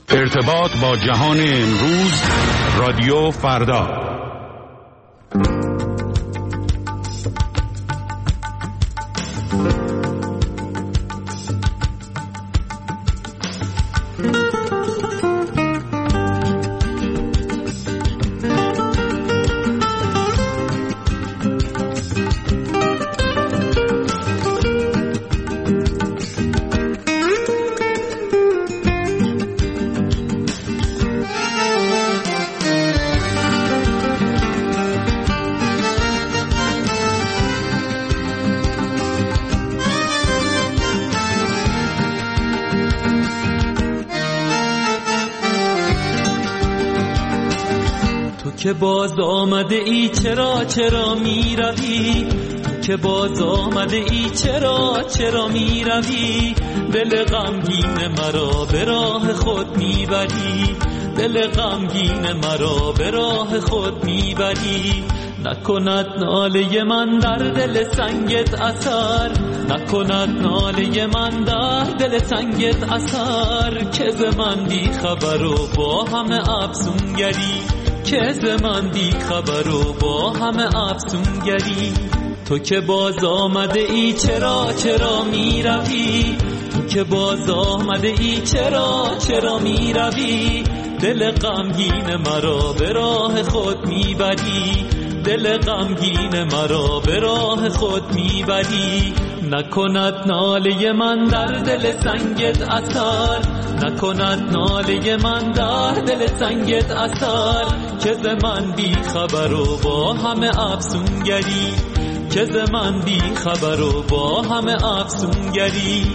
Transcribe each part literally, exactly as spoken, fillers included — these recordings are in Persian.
ارتباط با جهان امروز، رادیو فردا. که باز آمده ای چرا چرا می روی، که باز آمده ای چرا چرا می روی، دل غمگین مرا به راه خود می بری، دل غمگین مرا به راه خود می بری. نکند ناله من در دل سنگت اثر، نکند ناله من در دل سنگت اثر، که ز من بی خبر و با همه افسونگری، که ز من بی خبر و با همه افسونگری. تو که باز آمده ای چرا چرا می روی، تو که باز آمده ای چرا چرا می روی، دل غمگین مرا به راه خود می بری، دل غمگین مرا به راه خود می بری. نکند ناله من در دل سنگت اثر، نکند ناله من در دل سنگت اثر، که ز من بی خبر و با همه افسونگری، که ز من بی خبر و با همه افسونگری.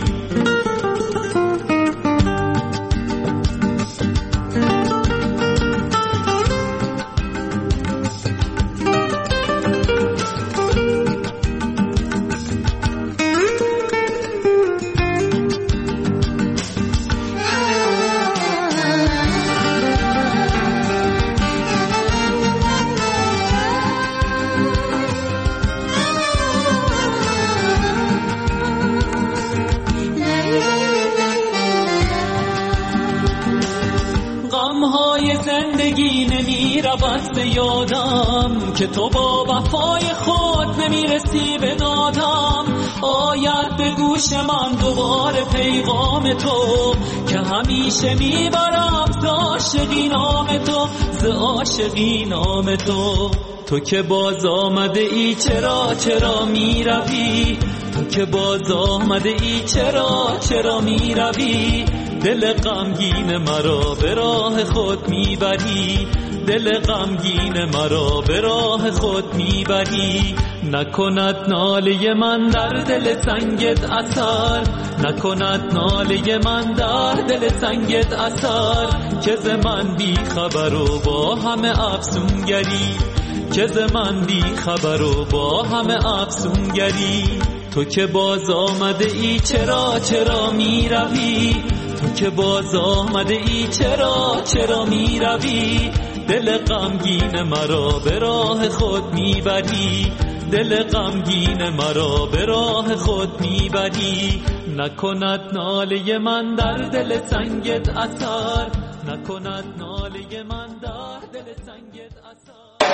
زندگی نمی رود به یادم، که تو با وفای خود نمی رسی به دادم. آید به گوش من دوباره پیغام تو، که همیشه می برم ز عاشقی نام تو، ز عاشقی نام تو. تو که باز آمده ای چرا چرا می روی، تو که باز آمده ای چرا چرا می روی، دل غمگین مرا به راه خود میبری، دل غمگین مرا به راه خود میبری. نکند ناله من در دل سنگت اثر، نکند ناله من در دل سنگت اثر، که ز من بی خبر و با همه افسونگری، که ز من بی خبر و با همه افسونگری. تو که باز آمده ای چرا چرا می روی، تو که باز آمده ای چرا چرا می روی، دل غمگین مرا به راه خود می بری، دل غمگین مرا به راه خود می بری. نکند ناله من در دل سنگت اثر، نکند ناله من در دل سنگت اثر.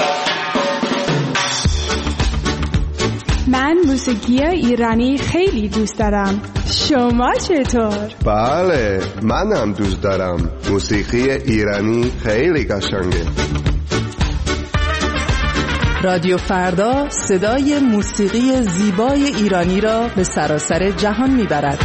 من موسیقی ایرانی خیلی دوست دارم. شما چطور؟ بله، منم دوست دارم. موسیقی ایرانی خیلی قشنگه. رادیو فردا صدای موسیقی زیبای ایرانی را به سراسر جهان میبرد.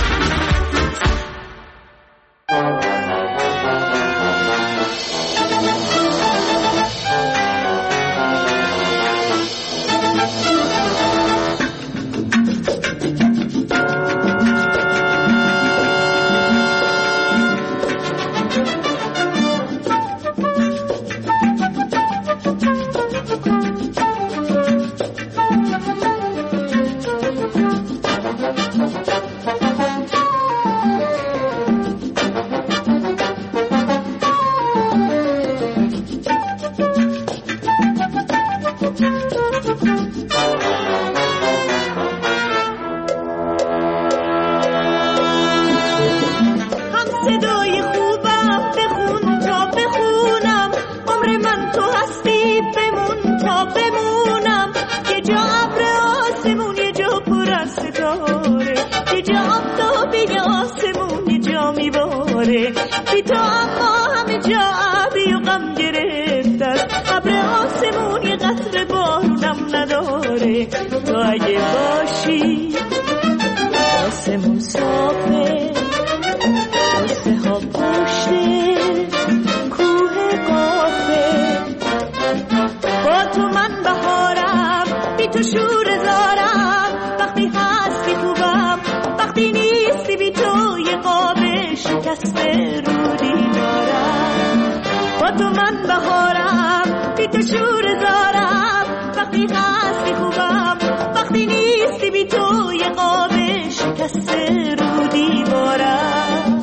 نداره. بی تو اما همه جا ابری و غم گرفت است، ابر آسمون یه قطره بارونم نداره. تو اگه باشی آسمون صافه، قصه ها پشته کوه قافه. با تو من بهارم، بی تو شور زارم. وقتی هستی خوبم، وقتی نیستی بی تو یه قاب شکسته رو دیوارم. با تو من بهارم، بی تو شور زارم. وقتی هستی خوبم، وقتی نیستی بی تو یه قاب شکسته رو دیوارم.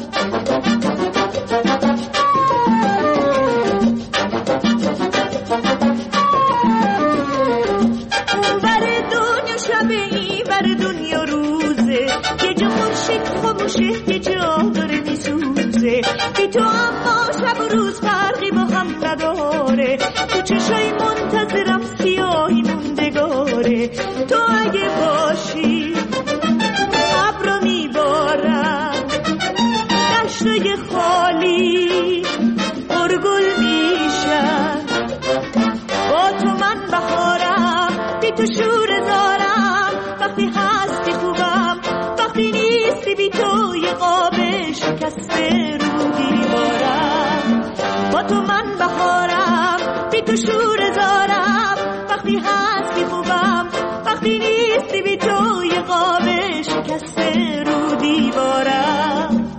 اون بر دنیا شبه، این بر دنیا روزه. یه جا خورشید خاموشه، یه جا داره میسوزه. بی تو اما شب و روز فرقی با هم نداره. تو چشای منتظرم سیاهی موندگاره. تو اگه باشی ابرا میبارم، دشتای خالی پرگل میشن. با تو من بهارم، بی تو شور زارم. وقتی هستی خوبم، وقتی نیستی بی تو یه قاب شکسته رو دیوارم. با تو من بهارم، بی تو شور زارم. وقتی هستی خوبم، وقتی نیستی بی تو یه قاب شکسته رو دیوارم.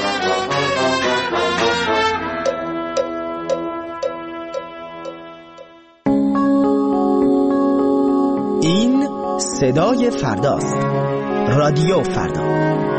این صدای فرداست. رادیو فردا.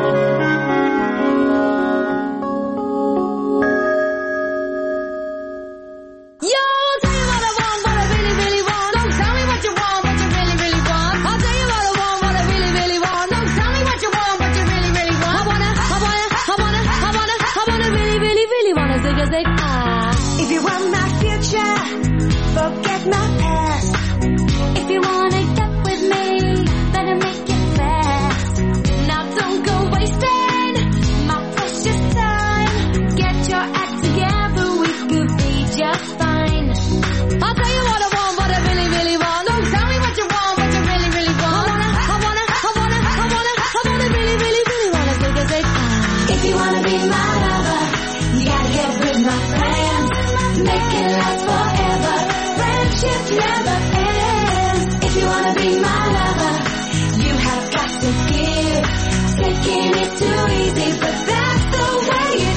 Forget my past. If you wanna get with me, better make it fast. Now don't go wasting my precious time. Get your act together, we could be just fine. I'll tell you what I want, what I really, really want. Don't tell me what you want, what you really, really want. I wanna, I wanna, I wanna, I wanna, I wanna really, really, really wanna take a take. If you wanna be my lover, you gotta get with my friends. Make it last forever. Friendship never ends. If you wanna be my lover, you have got to give. Taking it too easy, but that's the way it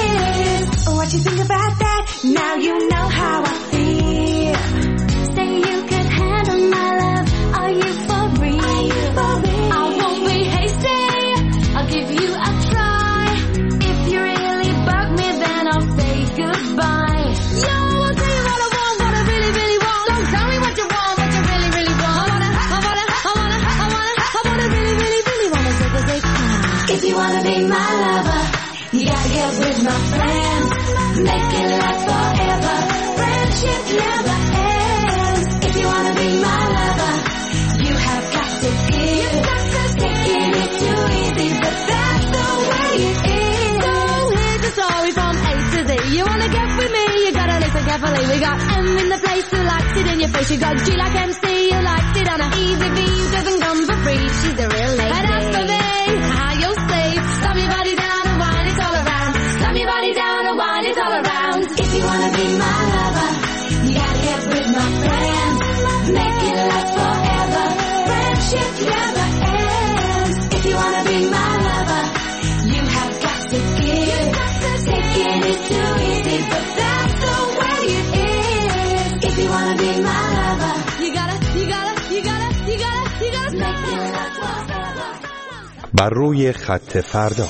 is. What you think about that? Now you know how I feel. Say you could handle my love. Are you for real? Are you for real? I won't be hasty. I'll give you a try. If you really bug me, then I'll say goodbye. Yo, I'll tell you what I want, what I really, really want. Don't tell me what you want, what you really, really want. I wanna, I wanna, I wanna, I wanna, I wanna really, really, really wanna take a take time. If you wanna be my lover, you gotta get with my friends. Make it last forever. Friendship never ends. If you wanna be my lover, you have got to give. Taking it too easy, but that's the way it is. So here's the story from A to Z. You wanna get with me, you gotta listen carefully. We got M in the place who likes it in your face. You got G like M C, who likes it on a easy V, who doesn't come for free. She's a real lady. And as for me, how you'll see. Slam your body down and wind it all around. Slam your body down and wind it all around. If you wanna be my lover, you gotta get with my friends. Make it last forever. Friendship never ends. If you wanna be my lover, you have got to give. Taking it too easy, but that's the way it is. If you wanna be my lover, you gotta, you gotta, you gotta, you gotta, you gotta make it last forever. بر روی خط فردا.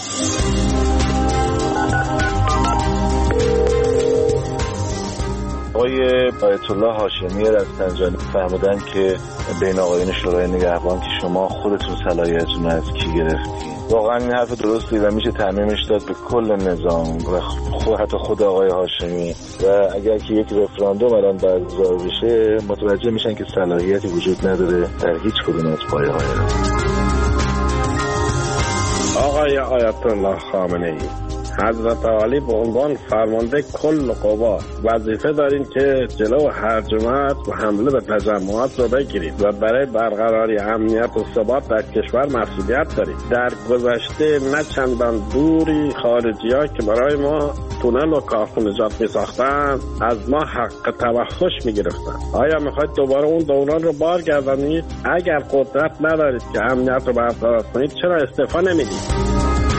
آقای آیت الله هاشمی رستنجانی فرمودن که بین آقایان شورای نگهبان که شما خودتون صلاحیتتون رو از کی گرفتین. واقعا این حرف درستی و میشه تعمیمش داد به کل نظام و خود حتی خود آقای هاشمی. و اگر که یک رفراندوم الان برگزار بشه متوجه میشن که صلاحیتی وجود نداره در هیچ کدوم از پایه‌های آقای آیت الله خامنه‌ای حضرت عالی به عنوان فرمانده کل قوا وظیفه دارین که جلو هرجمت و حمله به تجمعات رو بگیرید و برای برقراری امنیت و ثبات در کشور مسئولیت دارید. در گذشته نه چندان دوری خارجی ها که برای ما تونل و کارخانجات می ساختن از ما حق توحش می گرفتن. آیا میخواید دوباره اون دوران رو بارگردانید؟ اگر قدرت ندارید که امنیت رو برقرار کنید چرا استعفا نمیدید؟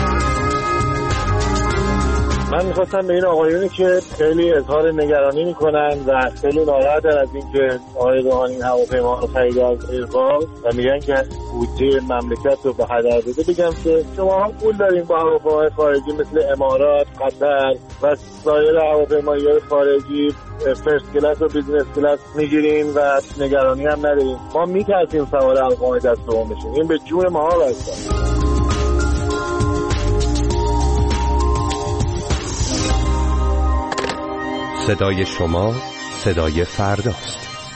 من میخواستم به این آقایونی که خیلی اظهار نگرانی میکنن و خیلی ناراحتن از این که آقای روحانی هواپیما رو خرید از ایران و میگن که بودجه مملکت رو به هدر داده، بگم که شما هم پول دارین با هواپیمای خارجی مثل امارات، قطر و سایر هواپیمای‌های خارجی فرست کلاس و بیزنس کلاس میگیرین و نگرانی هم ندارین. ما میترسیم سوار هواپیمای دست دوم بشیم. این به جون ما بسته. صدای شما صدای فرداست.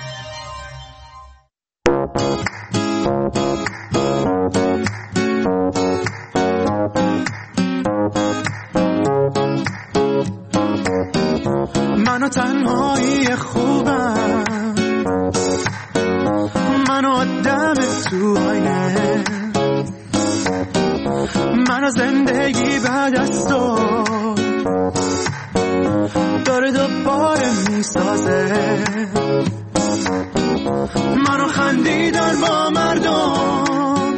منو تنهایی خوبم، منو آدم تو آینه، منو زندگی بعد از تو داره دوباره میسازه، منو خندیدن با مردم،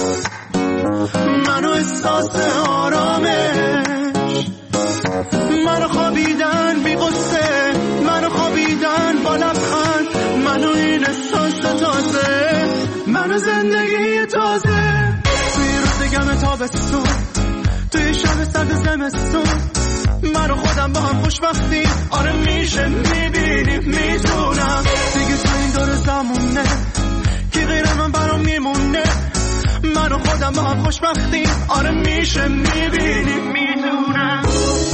منو احساس آرامش، منو خوابیدن بی غصه، منو خوابیدن با لبخند، منو این احساس تازه، منو زندگی تازه. توی روز گم تابستون، توی شب سرد زمستون، من و خودم با هم خوشبختیم. آره میشه میبینیم میتونم دیگه تو این دور زمونه که غیر من برام میمونه. من و خودم با هم خوشبختیم. آره میشه میبینیم میتونم.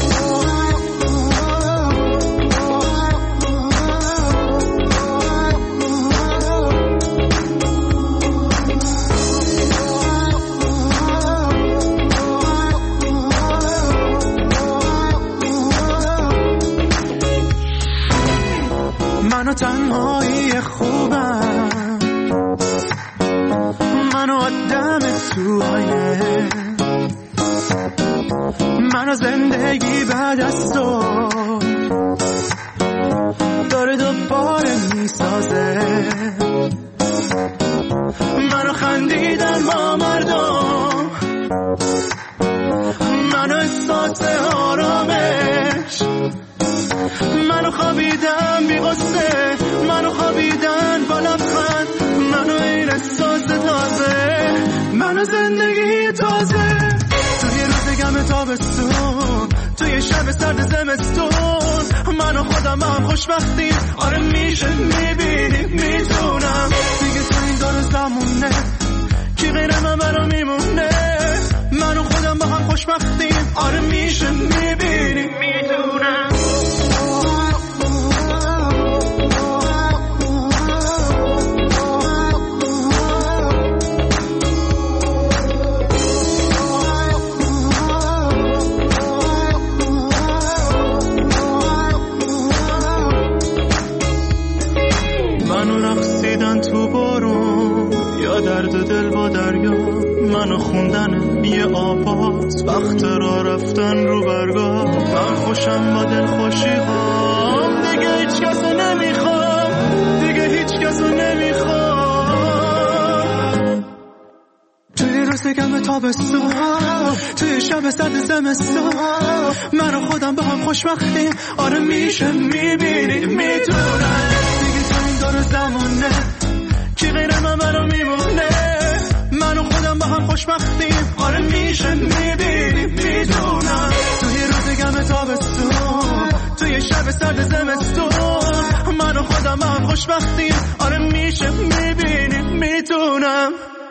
منو تنهایی خوبم، منو آدم تو آینه، منو زندگی بعد از تو داره دوباره میسازه، منو خندیدن با مردم، منو احساس آرامش، منو خوابیدم بی غصه، منو خوابیدن با لبخند، منو این احساس تازه، منو زندگی تازه. توی روز گم تابستون، توی شب سرد زمستون، منو خودم هم خوشبختیم. آره میشه میبینیم میتونم دیگه تو این دور زمونه کی غیر من برام میمونه. منو خودم با هم خوشبختیم. آره میشه میبینیم میتونم. تو بارون یا درد دل با دریا، منو خوندن یه آواز، وقت را رفتن رو برگاه. من خوشم با دل خوشی هام، دیگه هیچ کسو نمیخوام، دیگه هیچ کسو نمیخوام. توی روز گم تابستون، توی شب سرد زمستون، منو خودم با هم خوشبختیم. آره میشه میبینیم میتونم دیگه تو این دور زمونه کی غیر من برام میمونه. من و خودم با هم خوشبختیم. آره میشه میبینیم میدونم توی روز گم تابستون، توی شب سرد زمستون، من و خودم با هم خوشبختیم. آره میشه میبینیم میدونم.